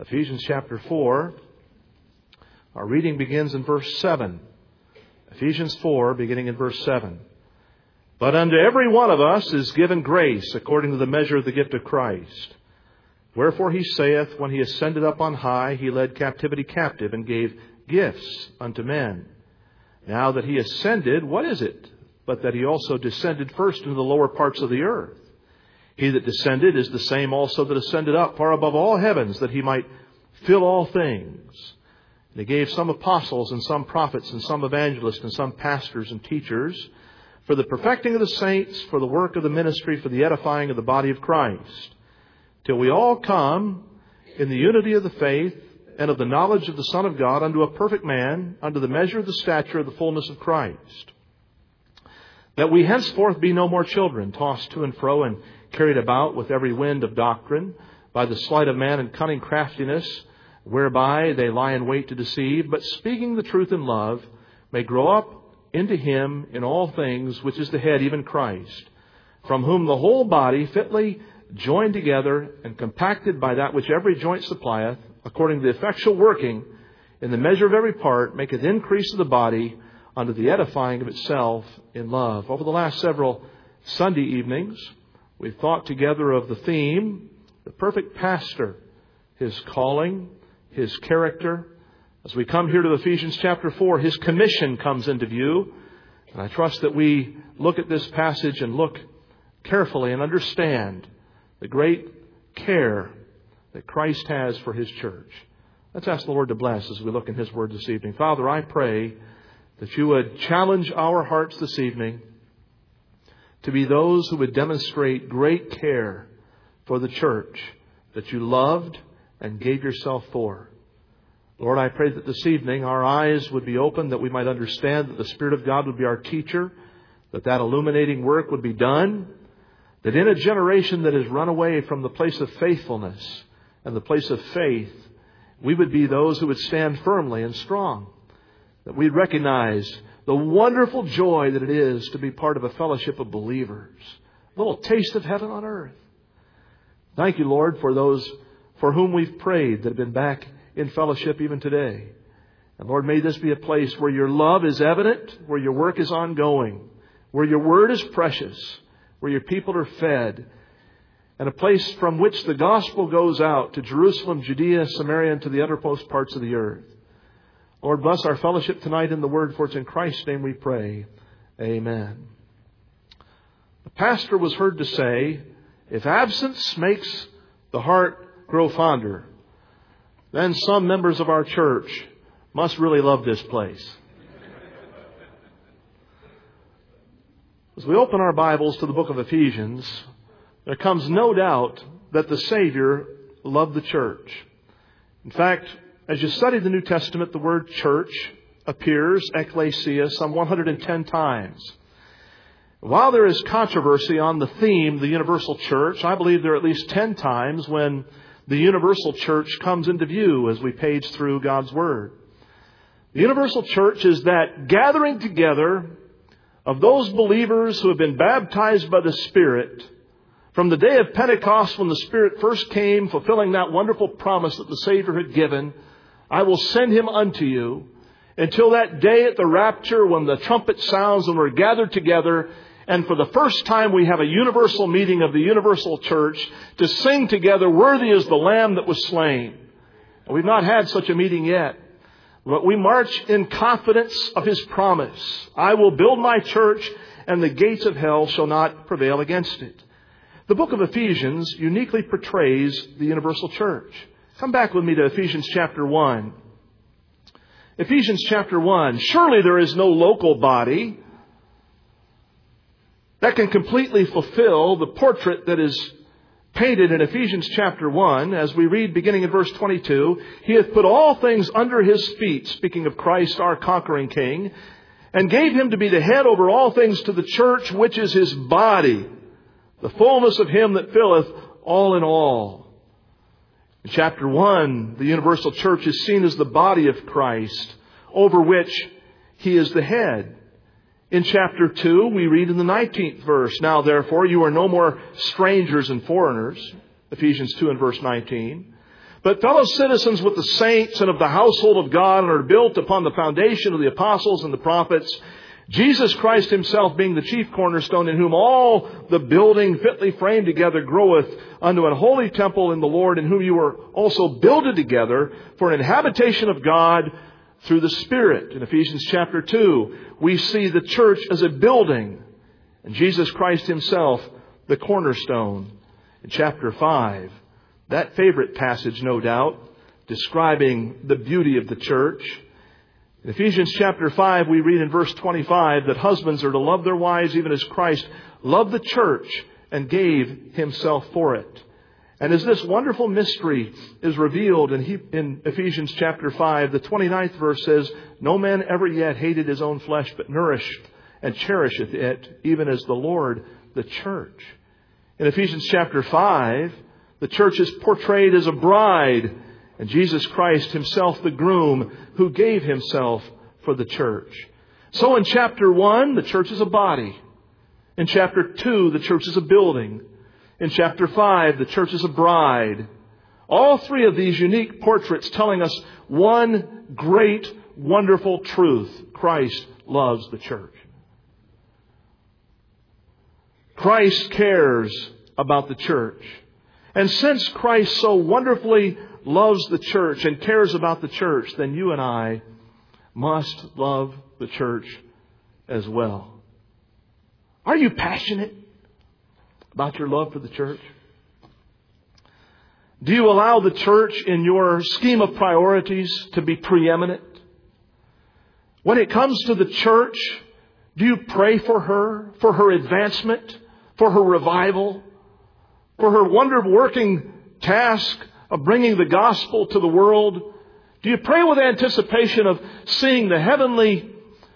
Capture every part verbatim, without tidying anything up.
Ephesians chapter four. Our reading begins in verse seven. Ephesians four, beginning in verse seven. But unto every one of us is given grace according to the measure of the gift of Christ. Wherefore he saith, when he ascended up on high, he led captivity captive and gave gifts unto men. Now that he ascended, what is it? But that he also descended first into the lower parts of the earth. He that descended is the same also that ascended up far above all heavens, that he might fill all things. And he gave some apostles and some prophets and some evangelists and some pastors and teachers for the perfecting of the saints, for the work of the ministry, for the edifying of the body of Christ, till we all come in the unity of the faith and of the knowledge of the Son of God unto a perfect man, unto the measure of the stature of the fullness of Christ. That we henceforth be no more children, tossed to and fro and carried about with every wind of doctrine, by the sleight of man and cunning craftiness, whereby they lie in wait to deceive, but speaking the truth in love, may grow up into Him in all things, which is the head, even Christ, from whom the whole body fitly joined together and compacted by that which every joint supplieth, according to the effectual working in the measure of every part, maketh increase of the body unto the edifying of itself in love. Over the last several Sunday evenings, we've thought together of the theme, the perfect pastor, his calling, his character. As we come here to Ephesians chapter four, his commission comes into view. And I trust that we look at this passage and look carefully and understand the great care that Christ has for His church. Let's ask the Lord to bless as we look in His Word this evening. Father, I pray that You would challenge our hearts this evening to be those who would demonstrate great care for the church that You loved and gave Yourself for. Lord, I pray that this evening our eyes would be open, that we might understand that the Spirit of God would be our teacher, that that illuminating work would be done, that in a generation that has run away from the place of faithfulness and the place of faith, we would be those who would stand firmly and strong, that we'd recognize the wonderful joy that it is to be part of a fellowship of believers, a little taste of heaven on earth. Thank You, Lord, for those for whom we've prayed that have been back in fellowship even today. And Lord, may this be a place where Your love is evident, where Your work is ongoing, where Your word is precious, where Your people are fed, and a place from which the gospel goes out to Jerusalem, Judea, Samaria, and to the uttermost parts of the earth. Lord, bless our fellowship tonight in the Word, for it's in Christ's name we pray. Amen. The pastor was heard to say, if absence makes the heart grow fonder, then some members of our church must really love this place. As we open our Bibles to the book of Ephesians, there comes no doubt that the Savior loved the church. In fact, as you study the New Testament, the word church appears, ecclesia, some one hundred ten times. While there is controversy on the theme, the universal church, I believe there are at least ten times when the universal church comes into view as we page through God's Word. The universal church is that gathering together of those believers who have been baptized by the Spirit from the day of Pentecost, when the Spirit first came, fulfilling that wonderful promise that the Savior had given, I will send Him unto you, until that day at the rapture when the trumpet sounds and we're gathered together, and for the first time we have a universal meeting of the universal church to sing together, worthy is the Lamb that was slain. And we've not had such a meeting yet. But we march in confidence of His promise. I will build my church, and the gates of hell shall not prevail against it. The book of Ephesians uniquely portrays the universal church. Come back with me to Ephesians chapter one. Ephesians chapter one. Surely there is no local body that can completely fulfill the portrait that is painted in Ephesians chapter one, as we read beginning in verse twenty-two, He hath put all things under His feet, speaking of Christ, our conquering King, and gave Him to be the head over all things to the church, which is His body, the fullness of Him that filleth all in all. In chapter one, the universal church is seen as the body of Christ, over which He is the head. In chapter two, we read in the nineteenth verse, Now therefore you are no more strangers and foreigners, Ephesians two and verse nineteen, but fellow citizens with the saints and of the household of God, and are built upon the foundation of the apostles and the prophets, Jesus Christ himself being the chief cornerstone, in whom all the building fitly framed together groweth unto an holy temple in the Lord, in whom you are also builded together for an habitation of God through the Spirit. In Ephesians chapter two, we see the church as a building, and Jesus Christ himself the cornerstone. In chapter five, that favorite passage, no doubt, describing the beauty of the church. In Ephesians chapter five, we read in verse twenty-five that husbands are to love their wives even as Christ loved the church and gave himself for it. And as this wonderful mystery is revealed in, he, in Ephesians chapter five, the twenty-ninth verse says, no man ever yet hated his own flesh, but nourished and cherisheth it, even as the Lord the church. In Ephesians chapter five, the church is portrayed as a bride, and Jesus Christ himself the groom, who gave himself for the church. So in chapter one, the church is a body. In chapter two, the church is a building. In chapter five, the church is a bride. All three of these unique portraits telling us one great, wonderful truth. Christ loves the church. Christ cares about the church. And since Christ so wonderfully loves the church and cares about the church, then you and I must love the church as well. Are you passionate about your love for the church? Do you allow the church in your scheme of priorities to be preeminent? When it comes to the church, do you pray for her, for her advancement, for her revival, for her wonderful working task of bringing the gospel to the world? Do you pray with anticipation of seeing the heavenly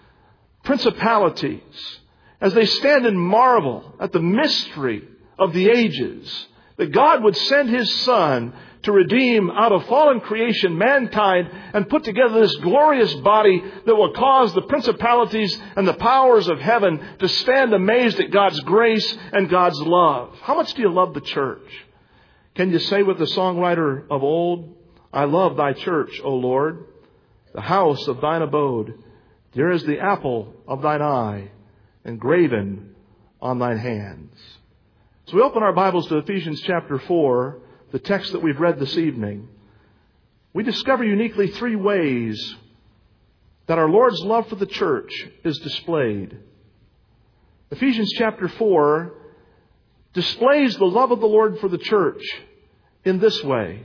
principalities as they stand and marvel at the mystery of the ages, that God would send His Son to redeem out of fallen creation mankind and put together this glorious body that will cause the principalities and the powers of heaven to stand amazed at God's grace and God's love? How much do you love the church? Can you say with the songwriter of old, I love thy church, O Lord, the house of thine abode. There is the apple of thine eye, engraven on thine hands. So we open our Bibles to Ephesians chapter four, the text that we've read this evening. We discover uniquely three ways that our Lord's love for the church is displayed. Ephesians chapter four displays the love of the Lord for the church in this way.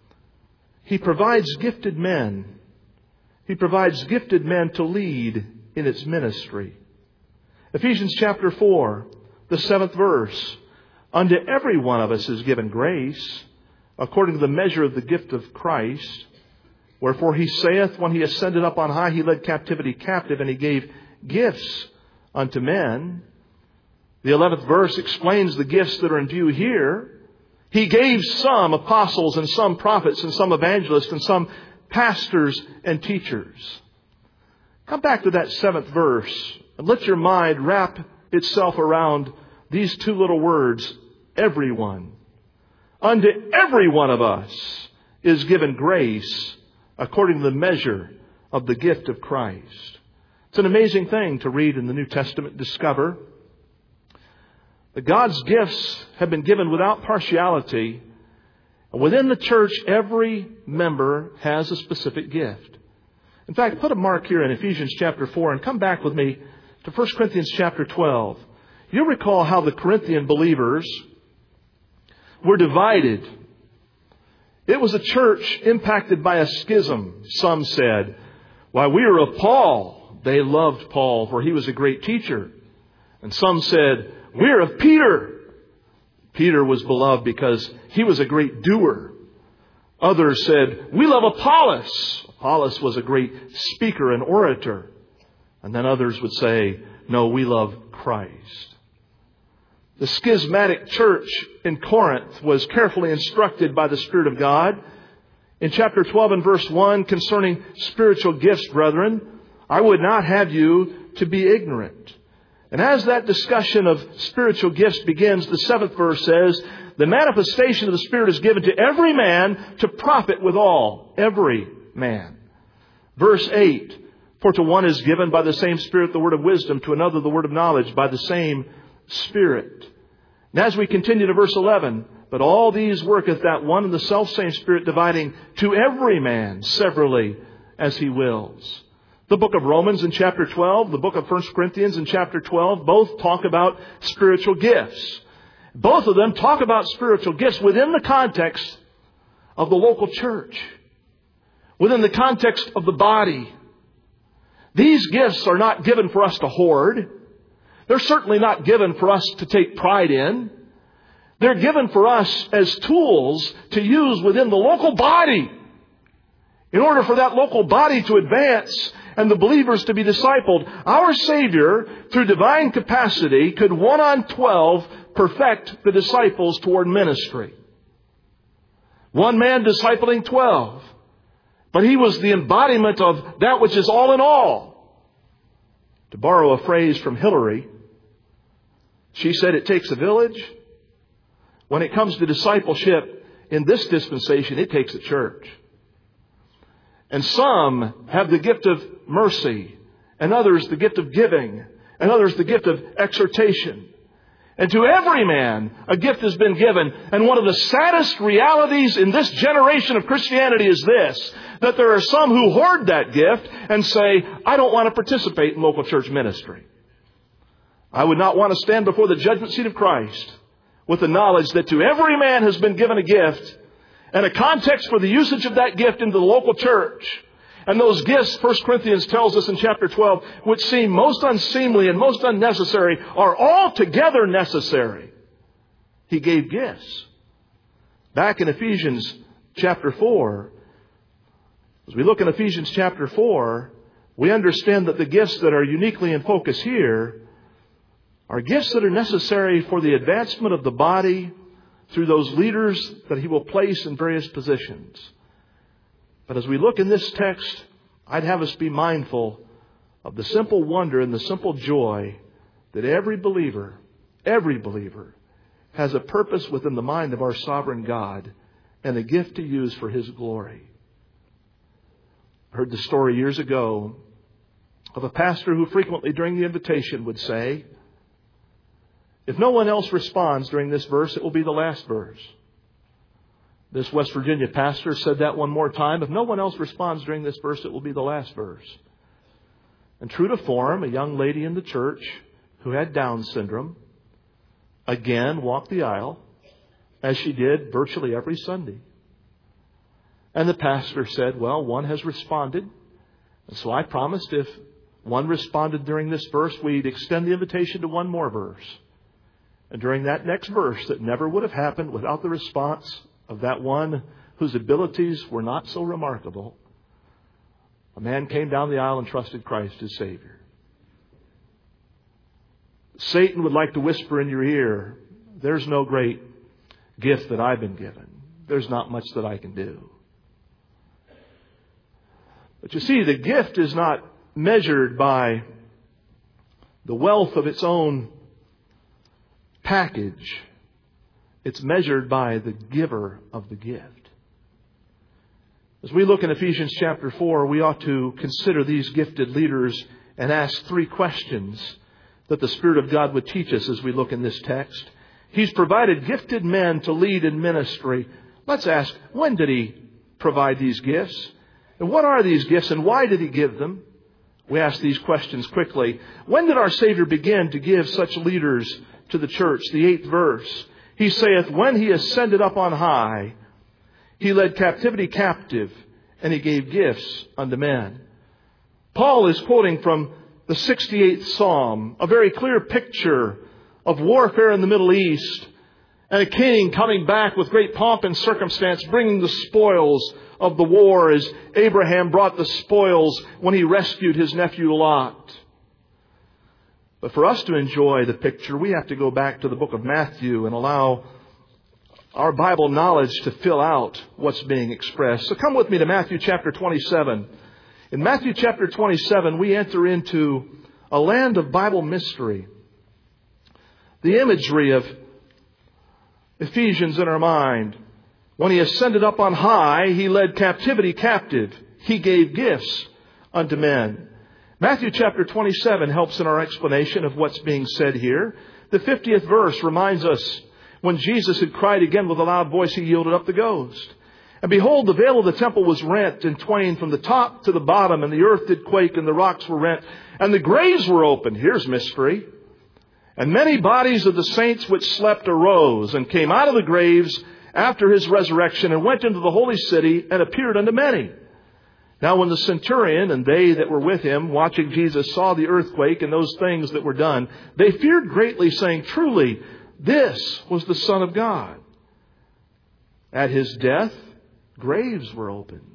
He provides gifted men. He provides gifted men to lead in its ministry. Ephesians chapter four, the seventh verse. Unto every one of us is given grace, according to the measure of the gift of Christ. Wherefore he saith, when he ascended up on high, he led captivity captive, and he gave gifts unto men. The eleventh verse explains the gifts that are in view here. He gave some apostles and some prophets and some evangelists and some pastors and teachers. Come back to that seventh verse and let your mind wrap itself around these two little words, everyone. Unto every one of us is given grace according to the measure of the gift of Christ. It's an amazing thing to read in the New Testament, discover that God's gifts have been given without partiality. And within the church, every member has a specific gift. In fact, put a mark here in Ephesians chapter four and come back with me to First Corinthians chapter twelve. You'll recall how the Corinthian believers were divided. It was a church impacted by a schism. Some said, why, we are of Paul. They loved Paul, for he was a great teacher. And some said, we're of Peter. Peter was beloved because he was a great doer. Others said, we love Apollos. Apollos was a great speaker and orator. And then others would say, no, we love Christ. The schismatic church in Corinth was carefully instructed by the Spirit of God. In chapter twelve and verse one, concerning spiritual gifts, brethren, I would not have you to be ignorant. And as that discussion of spiritual gifts begins, the seventh verse says, the manifestation of the Spirit is given to every man to profit withal. Every man. Verse eight, for to one is given by the same Spirit the word of wisdom, to another the word of knowledge by the same Spirit. And as we continue to verse eleven, but all these worketh that one and the selfsame Spirit, dividing to every man severally as he wills. The book of Romans in chapter twelve, the book of First Corinthians in chapter twelve, both talk about spiritual gifts. Both of them talk about spiritual gifts within the context of the local church, within the context of the body. These gifts are not given for us to hoard. They're certainly not given for us to take pride in. They're given for us as tools to use within the local body in order for that local body to advance and the believers to be discipled. Our Savior, through divine capacity, could one on twelve perfect the disciples toward ministry. One man discipling twelve. But he was the embodiment of that which is all in all. To borrow a phrase from Hillary, she said it takes a village. When it comes to discipleship in this dispensation, it takes a church. And some have the gift of mercy, and others the gift of giving, and others the gift of exhortation. And to every man, a gift has been given. And one of the saddest realities in this generation of Christianity is this, that there are some who hoard that gift and say, I don't want to participate in local church ministry. I would not want to stand before the judgment seat of Christ with the knowledge that to every man has been given a gift and a context for the usage of that gift into the local church. And those gifts, First Corinthians tells us in chapter twelve, which seem most unseemly and most unnecessary, are altogether necessary. He gave gifts. Back in Ephesians chapter four, as we look in Ephesians chapter four, we understand that the gifts that are uniquely in focus here are gifts that are necessary for the advancement of the body through those leaders that He will place in various positions. But as we look in this text, I'd have us be mindful of the simple wonder and the simple joy that every believer, every believer has a purpose within the mind of our sovereign God and a gift to use for His glory. I heard the story years ago of a pastor who frequently during the invitation would say, if no one else responds during this verse, it will be the last verse. This West Virginia pastor said that one more time. If no one else responds during this verse, it will be the last verse. And true to form, a young lady in the church who had Down syndrome again walked the aisle, as she did virtually every Sunday. And the pastor said, well, one has responded. And so I promised if one responded during this verse, we'd extend the invitation to one more verse. And during that next verse, that never would have happened without the response of that one whose abilities were not so remarkable, a man came down the aisle and trusted Christ as Savior. Satan would like to whisper in your ear, there's no great gift that I've been given. There's not much that I can do. But you see, the gift is not measured by the wealth of its own package. It's measured by the giver of the gift. As we look in Ephesians chapter four, we ought to consider these gifted leaders and ask three questions that the Spirit of God would teach us as we look in this text. He's provided gifted men to lead in ministry. Let's ask, when did He provide these gifts? And what are these gifts and why did He give them? We ask these questions quickly. When did our Savior begin to give such leaders to the church? The eighth verse. He saith, when He ascended up on high, He led captivity captive, and He gave gifts unto men. Paul is quoting from the sixty-eighth Psalm, a very clear picture of warfare in the Middle East, and a king coming back with great pomp and circumstance, bringing the spoils of the war as Abraham brought the spoils when he rescued his nephew Lot. But for us to enjoy the picture, we have to go back to the book of Matthew and allow our Bible knowledge to fill out what's being expressed. So come with me to Matthew chapter twenty-seven. In Matthew chapter twenty-seven, we enter into a land of Bible mystery. The imagery of Ephesians in our mind. When He ascended up on high, He led captivity captive. He gave gifts unto men. Matthew chapter twenty-seven helps in our explanation of what's being said here. The fiftieth verse reminds us, when Jesus had cried again with a loud voice, He yielded up the ghost. And behold, the veil of the temple was rent in twain from the top to the bottom, and the earth did quake, and the rocks were rent, and the graves were opened. Here's mystery. And many bodies of the saints which slept arose, and came out of the graves after His resurrection, and went into the holy city, and appeared unto many. Now when the centurion and they that were with him, watching Jesus, saw the earthquake and those things that were done, they feared greatly, saying, Truly, this was the Son of God. At His death, graves were opened.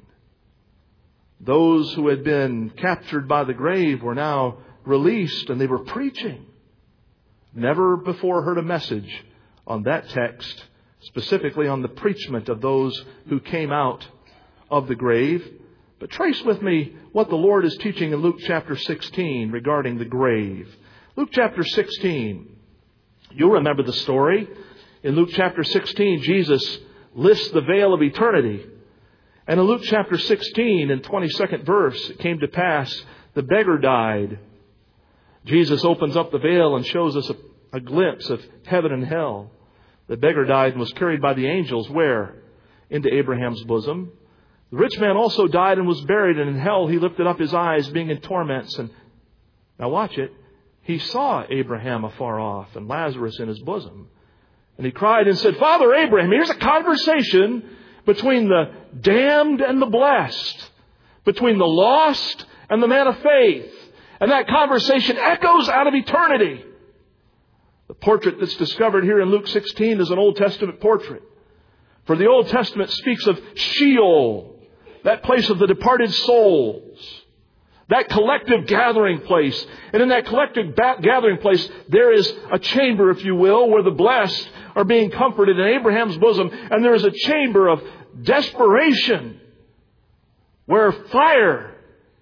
Those who had been captured by the grave were now released, and they were preaching. Never before heard a message on that text, specifically on the preachment of those who came out of the grave. But trace with me what the Lord is teaching in Luke chapter sixteen regarding the grave. Luke chapter sixteen. You'll remember the story. In Luke chapter sixteen, Jesus lifts the veil of eternity. And in Luke chapter sixteen, in twenty-second verse, it came to pass, the beggar died. Jesus opens up the veil and shows us a, a glimpse of heaven and hell. The beggar died and was carried by the angels where? Into Abraham's bosom. The rich man also died and was buried, and in hell he lifted up his eyes, being in torments. And now watch it. He saw Abraham afar off and Lazarus in his bosom. And he cried and said, Father Abraham, here's a conversation between the damned and the blessed, between the lost and the man of faith. And that conversation echoes out of eternity. The portrait that's discovered here in Luke sixteen is an Old Testament portrait. For the Old Testament speaks of Sheol, that place of the departed souls, that collective gathering place. And in that collective ba- gathering place, there is a chamber, if you will, where the blessed are being comforted in Abraham's bosom. And there is a chamber of desperation where fire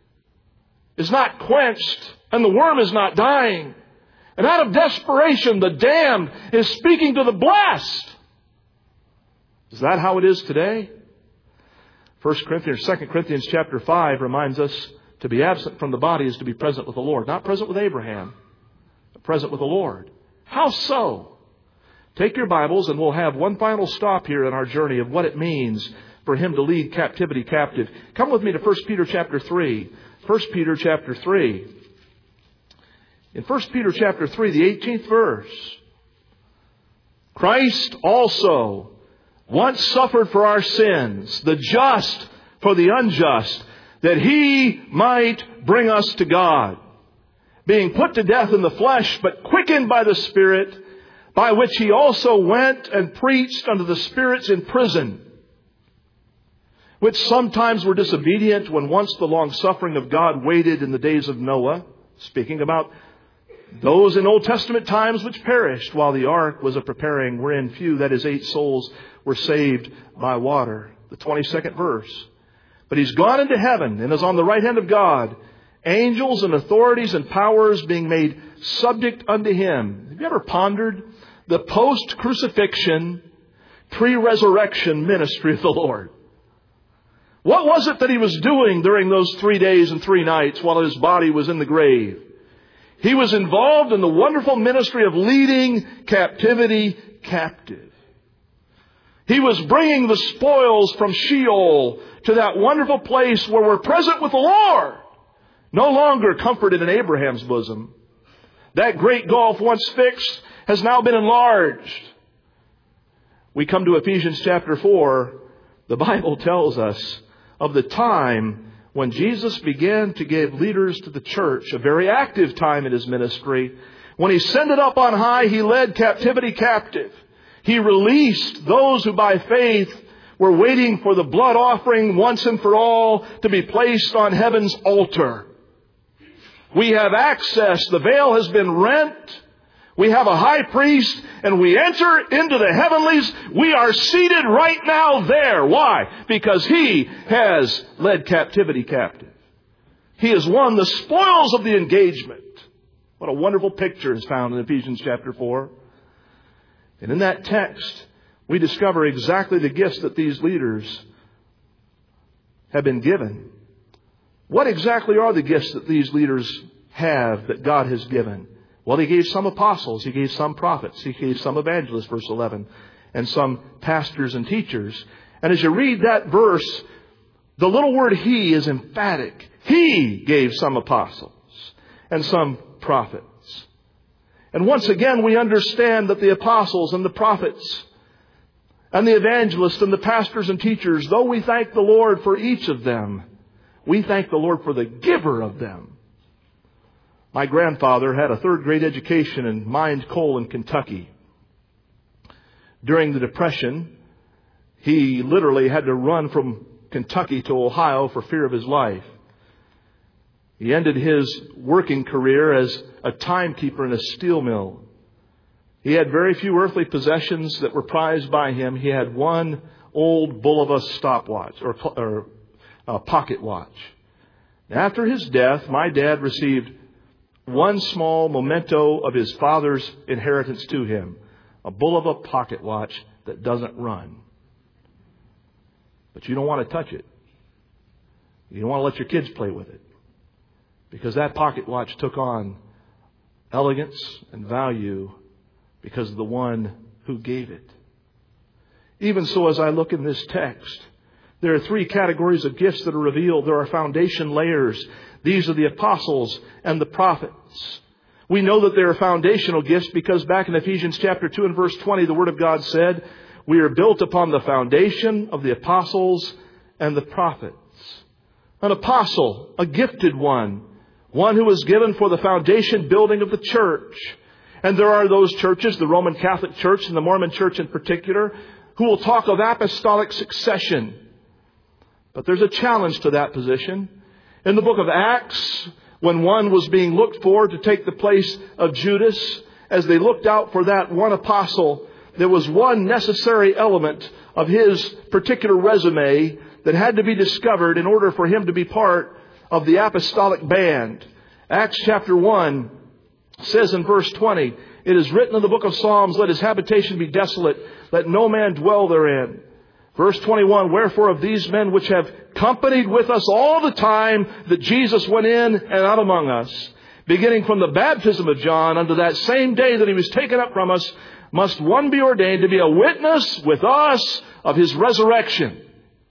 is not quenched and the worm is not dying. And out of desperation, the damned is speaking to the blessed. Is that how it is today? First Corinthians, Second Corinthians chapter five reminds us to be absent from the body is to be present with the Lord. Not present with Abraham, but present with the Lord. How so? Take your Bibles and we'll have one final stop here in our journey of what it means for Him to lead captivity captive. Come with me to First Peter chapter three. First Peter chapter three. In First Peter chapter three, the eighteenth verse. Christ also once suffered for our sins, the just for the unjust, that He might bring us to God, being put to death in the flesh, but quickened by the Spirit, by which He also went and preached unto the spirits in prison, which sometimes were disobedient when once the long suffering of God waited in the days of Noah, speaking about those in Old Testament times which perished while the ark was a preparing, wherein few, that is eight souls, were saved by water. The twenty-second verse. But He's gone into heaven and is on the right hand of God. Angels and authorities and powers being made subject unto Him. Have you ever pondered the post-crucifixion, pre-resurrection ministry of the Lord? What was it that He was doing during those three days and three nights while His body was in the grave? He was involved in the wonderful ministry of leading captivity captive. He was bringing the spoils from Sheol to that wonderful place where we're present with the Lord. No longer comforted in Abraham's bosom. That great gulf once fixed has now been enlarged. We come to Ephesians chapter four. The Bible tells us of the time when Jesus began to give leaders to the church, a very active time in His ministry. When He ascended up on high, He led captivity captive. He released those who by faith were waiting for the blood offering once and for all to be placed on heaven's altar. We have access. The veil has been rent. We have a high priest and we enter into the heavenlies. We are seated right now there. Why? Because He has led captivity captive. He has won the spoils of the engagement. What a wonderful picture is found in Ephesians chapter four. And in that text, we discover exactly the gifts that these leaders have been given. What exactly are the gifts that these leaders have that God has given? Well, He gave some apostles, He gave some prophets, He gave some evangelists, verse eleven, and some pastors and teachers. And as you read that verse, the little word He is emphatic. He gave some apostles and some prophets. And once again, we understand that the apostles and the prophets and the evangelists and the pastors and teachers, though we thank the Lord for each of them, we thank the Lord for the giver of them. My grandfather had a third grade education in mined coal in Kentucky. During the Depression, he literally had to run from Kentucky to Ohio for fear of his life. He ended his working career as a timekeeper in a steel mill. He had very few earthly possessions that were prized by him. He had one old Bulova stopwatch or, or uh, pocket watch. After his death, my dad received one small memento of his father's inheritance to him, a Bulova pocket watch that doesn't run. But you don't want to touch it. You don't want to let your kids play with it. Because that pocket watch took on elegance and value because of the one who gave it. Even so, as I look in this text, there are three categories of gifts that are revealed. There are foundation layers. These are the apostles and the prophets. We know that they are foundational gifts because back in Ephesians chapter two and verse twenty, the Word of God said, we are built upon the foundation of the apostles and the prophets. An apostle, a gifted one, one who was given for the foundation building of the church. And there are those churches, the Roman Catholic Church and the Mormon Church in particular, who will talk of apostolic succession. But there's a challenge to that position. In the book of Acts, when one was being looked for to take the place of Judas, as they looked out for that one apostle, there was one necessary element of his particular resume that had to be discovered in order for him to be part of the apostolic band. Acts chapter one says in verse twenty, it is written in the book of Psalms, let his habitation be desolate, let no man dwell therein. Verse twenty-one, wherefore of these men which have companied with us all the time that Jesus went in and out among us, beginning from the baptism of John unto that same day that he was taken up from us, must one be ordained to be a witness with us of his resurrection.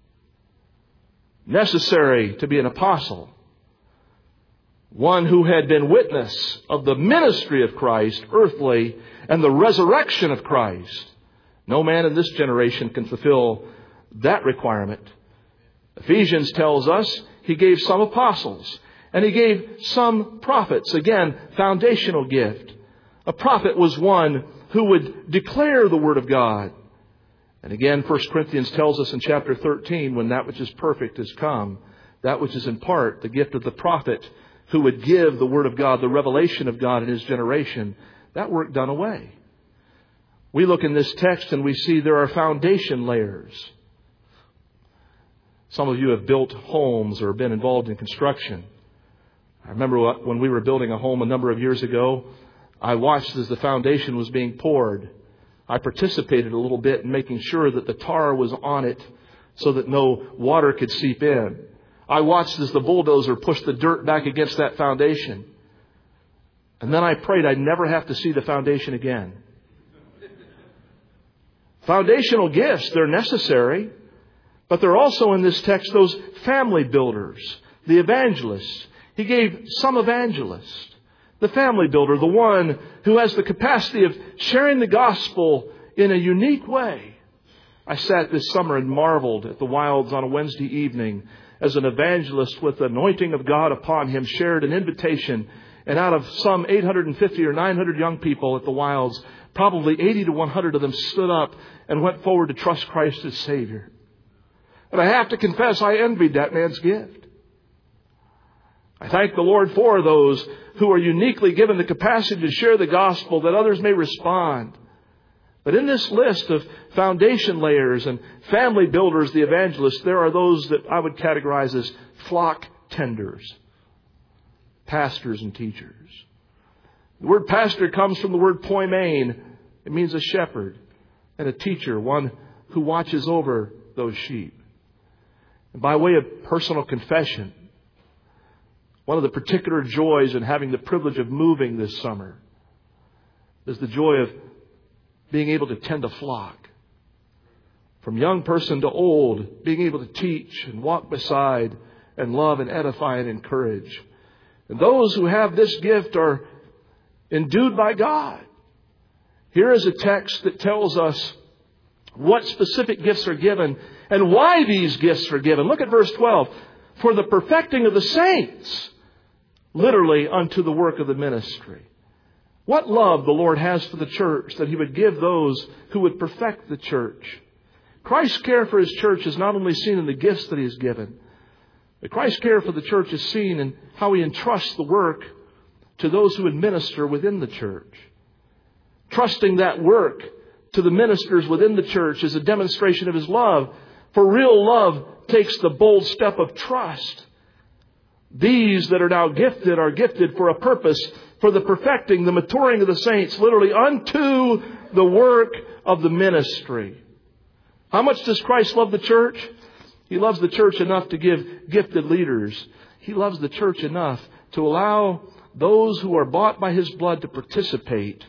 Necessary to be an apostle. One who had been witness of the ministry of Christ, earthly, and the resurrection of Christ. No man in this generation can fulfill that requirement. Ephesians tells us he gave some apostles and he gave some prophets. Again, foundational gift. A prophet was one who would declare the Word of God. And again, First Corinthians tells us in chapter thirteen, when that which is perfect has come, that which is in part, the gift of the prophet who would give the Word of God, the revelation of God in his generation, that work done away. We look in this text and we see there are foundation layers. Some of you have built homes or been involved in construction. I remember when we were building a home a number of years ago, I watched as the foundation was being poured. I participated a little bit in making sure that the tar was on it so that no water could seep in. I watched as the bulldozer pushed the dirt back against that foundation. And then I prayed I'd never have to see the foundation again. Foundational gifts, they're necessary. But they're also in this text those family builders, the evangelists. He gave some evangelists. The family builder, the one who has the capacity of sharing the gospel in a unique way. I sat this summer and marveled at the Wilds on a Wednesday evening as an evangelist with the anointing of God upon him shared an invitation. And out of some eight hundred fifty or nine hundred young people at the Wilds, probably eighty to one hundred of them stood up and went forward to trust Christ as Savior. And I have to confess, I envied that man's gift. I thank the Lord for those who are uniquely given the capacity to share the gospel that others may respond. But in this list of foundation layers and family builders, the evangelists, there are those that I would categorize as flock tenders, pastors and teachers. The word pastor comes from the word poimen. It means a shepherd. and a teacher, one who watches over those sheep. And by way of personal confession, one of the particular joys in having the privilege of moving this summer is the joy of being able to tend a flock. From young person to old, being able to teach and walk beside and love and edify and encourage. And those who have this gift are endued by God. Here is a text that tells us what specific gifts are given and why these gifts are given. Look at verse twelve. For the perfecting of the saints, literally unto the work of the ministry. What love the Lord has for the church, that He would give those who would perfect the church. Christ's care for His church is not only seen in the gifts that He has given, but Christ's care for the church is seen in how He entrusts the work to those who administer within the church. Trusting that work to the ministers within the church is a demonstration of His love. For real love takes the bold step of trust. These that are now gifted are gifted for a purpose, for the perfecting, the maturing of the saints, literally unto the work of the ministry. How much does Christ love the church? He loves the church enough to give gifted leaders. He loves the church enough to allow those who are bought by His blood to participate,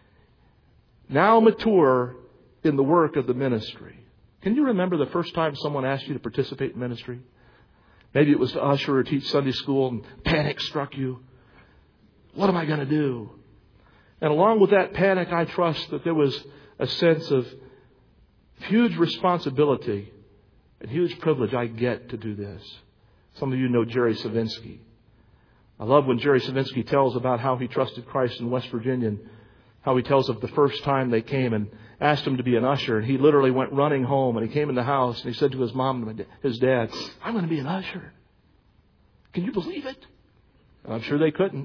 now mature, in the work of the ministry. Can you remember the first time someone asked you to participate in ministry? Maybe it was to usher or teach Sunday school and panic struck you. What am I going to do? And along with that panic, I trust that there was a sense of huge responsibility and huge privilege. I get to do this. Some of you know Jerry Savinsky. I love when Jerry Savinsky tells about how he trusted Christ in West Virginia, and how he tells of the first time they came and asked him to be an usher. And he literally went running home, and he came in the house and he said to his mom and his dad, I'm going to be an usher. Can you believe it? And I'm sure they couldn't.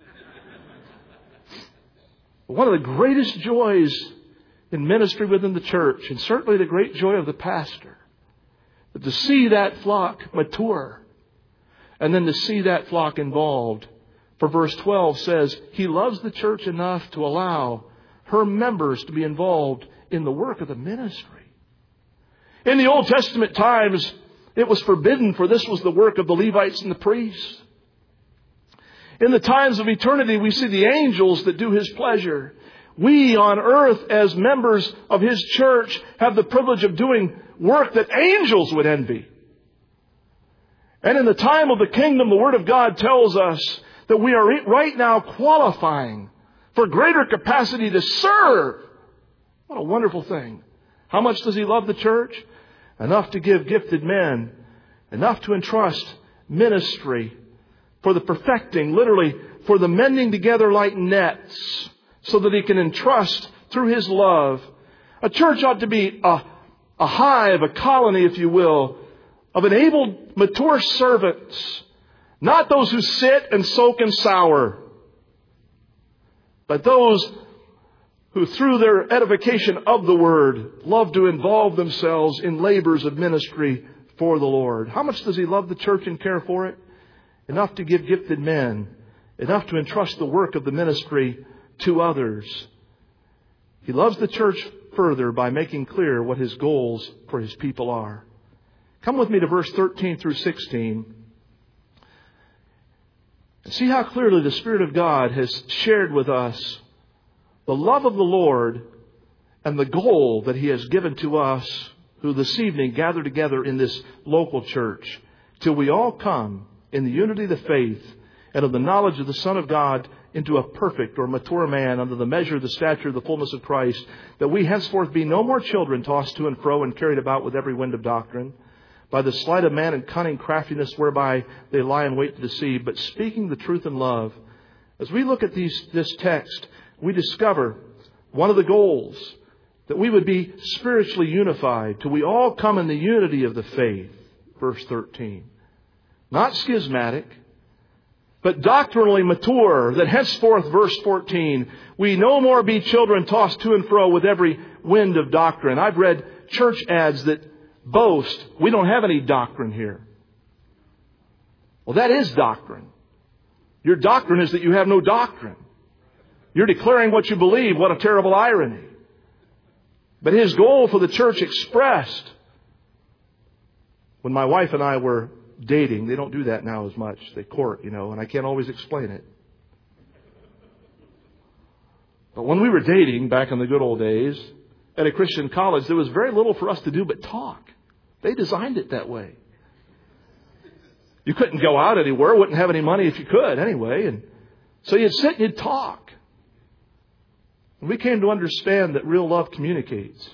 But one of the greatest joys in ministry within the church, and certainly the great joy of the pastor, is to see that flock mature, and then to see that flock involved. For verse twelve says, He loves the church enough to allow her members to be involved in the work of the ministry. In the Old Testament times, it was forbidden, for this was the work of the Levites and the priests. In the times of eternity, we see the angels that do His pleasure. We on earth, as members of His church, have the privilege of doing work that angels would envy. And in the time of the kingdom, the Word of God tells us that we are right now qualifying for greater capacity to serve. What a wonderful thing. How much does He love the church? Enough to give gifted men, enough to entrust ministry for the perfecting, literally for the mending together like nets, so that He can entrust through His love. A church ought to be a, a hive, a colony, if you will, of enabled, mature servants. Not those who sit and soak and sour, but those who through their edification of the Word love to involve themselves in labors of ministry for the Lord. How much does He love the church and care for it? Enough to give gifted men, enough to entrust the work of the ministry to others. He loves the church further by making clear what His goals for His people are. Come with me to verse thirteen through sixteen. And see how clearly the Spirit of God has shared with us the love of the Lord and the goal that He has given to us, who this evening gather together in this local church, till we all come in the unity of the faith and of the knowledge of the Son of God into a perfect or mature man, under the measure of the stature of the fullness of Christ, that we henceforth be no more children tossed to and fro and carried about with every wind of doctrine, by the sleight of man and cunning craftiness whereby they lie in wait to deceive, but speaking the truth in love. As we look at these, this text, we discover one of the goals, that we would be spiritually unified till we all come in the unity of the faith. Verse thirteen. Not schismatic, but doctrinally mature, that henceforth, verse fourteen, we no more be children tossed to and fro with every wind of doctrine. I've read church ads that boast, we don't have any doctrine here. Well, that is doctrine. Your doctrine is that you have no doctrine. You're declaring what you believe. What a terrible irony. But His goal for the church expressed when my wife and I were dating. They don't do that now as much. They court, you know, and I can't always explain it. But when we were dating back in the good old days at a Christian college, there was very little for us to do but talk. They designed it that way. You couldn't go out anywhere, wouldn't have any money if you could anyway. And so you'd sit and you'd talk. And we came to understand that real love communicates.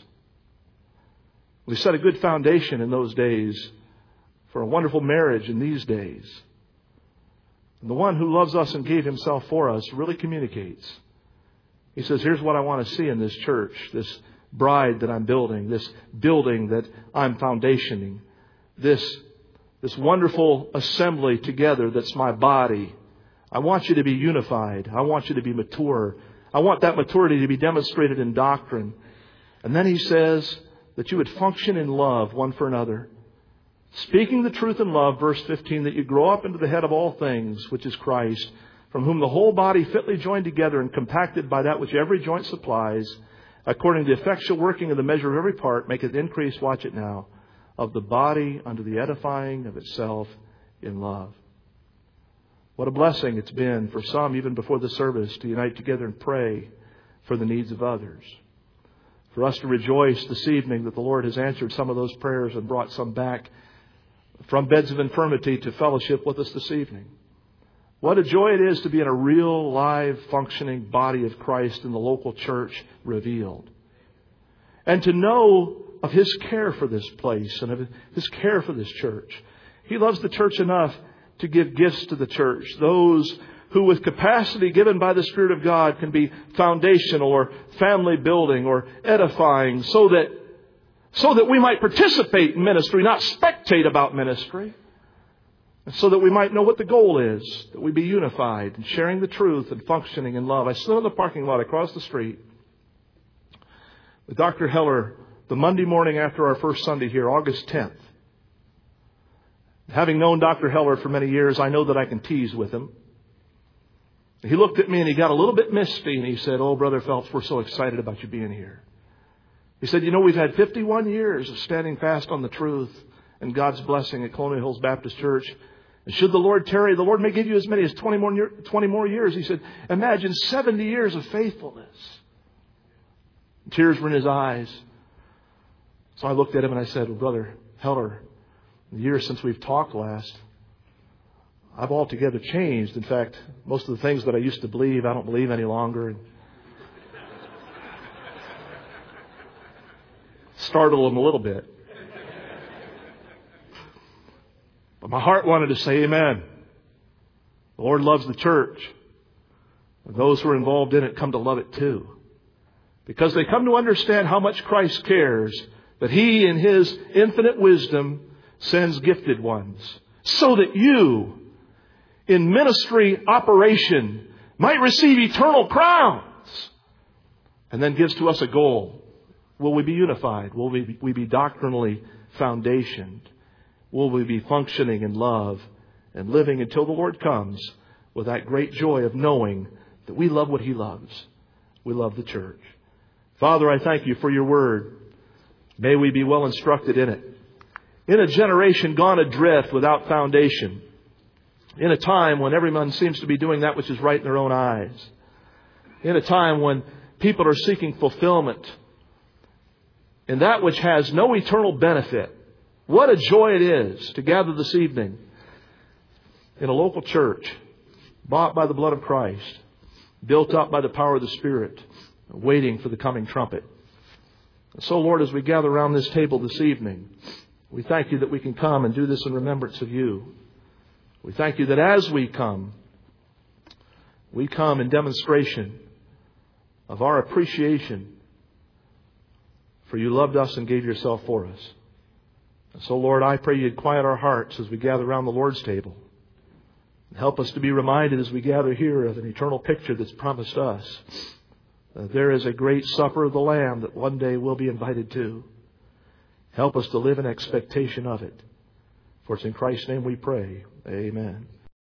We set a good foundation in those days for a wonderful marriage in these days. And the one who loves us and gave Himself for us really communicates. He says, here's what I want to see in this church, this bride that I'm building, this building that I'm foundationing, this, this wonderful assembly together that's my body. I want you to be unified. I want you to be mature. I want that maturity to be demonstrated in doctrine. And then He says that you would function in love one for another. Speaking the truth in love, verse fifteen, that you grow up into the head of all things, which is Christ, from whom the whole body fitly joined together and compacted by that which every joint supplies, according to the effectual working of the measure of every part, maketh increase, watch it now, of the body unto the edifying of itself in love. What a blessing it's been for some, even before the service, to unite together and pray for the needs of others. For us to rejoice this evening that the Lord has answered some of those prayers and brought some back from beds of infirmity to fellowship with us this evening. What a joy it is to be in a real, live, functioning body of Christ in the local church revealed. And to know of His care for this place and of His care for this church. He loves the church enough to give gifts to the church. Those who with capacity given by the Spirit of God can be foundational or family building or edifying so that, so that we might participate in ministry, not spectate about ministry. So that we might know what the goal is, that we be unified and sharing the truth and functioning in love. I stood in the parking lot across the street with Doctor Heller the Monday morning after our first Sunday here, August tenth. Having known Doctor Heller for many years, I know that I can tease with him. He looked at me and he got a little bit misty and he said, "Oh, Brother Phelps, we're so excited about you being here." He said, "You know, we've had fifty-one years of standing fast on the truth and God's blessing at Colonial Hills Baptist Church. And should the Lord tarry, the Lord may give you as many as twenty more, twenty more years." He said, "Imagine seventy years of faithfulness." Tears were in his eyes. So I looked at him and I said, "Well, Brother Heller, the years since we've talked last, I've altogether changed. In fact, most of the things that I used to believe, I don't believe any longer." And startled him a little bit. But my heart wanted to say amen. The Lord loves the church. And those who are involved in it come to love it too. Because they come to understand how much Christ cares that He in His infinite wisdom sends gifted ones. So that you, in ministry operation, might receive eternal crowns. And then gives to us a goal. Will we be unified? Will we be, we be doctrinally foundationed? Will we be functioning in love and living until the Lord comes with that great joy of knowing that we love what He loves? We love the church. Father, I thank You for Your word. May we be well instructed in it. In a generation gone adrift without foundation. In a time when everyone seems to be doing that which is right in their own eyes. In a time when people are seeking fulfillment in that which has no eternal benefit. What a joy it is to gather this evening in a local church, bought by the blood of Christ, built up by the power of the Spirit, waiting for the coming trumpet. And so, Lord, as we gather around this table this evening, we thank You that we can come and do this in remembrance of You. We thank You that as we come, we come in demonstration of our appreciation for You loved us and gave Yourself for us. And so, Lord, I pray You'd quiet our hearts as we gather around the Lord's table. And help us to be reminded as we gather here of an eternal picture that's promised us. That there is a great supper of the Lamb that one day we'll be invited to. Help us to live in expectation of it. For it's in Christ's name we pray. Amen.